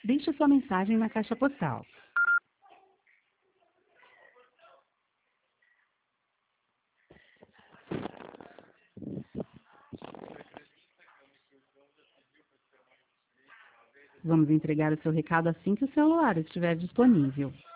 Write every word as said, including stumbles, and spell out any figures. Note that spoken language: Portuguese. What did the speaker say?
Deixe sua mensagem na caixa postal. Vamos entregar o seu recado assim que o celular estiver disponível.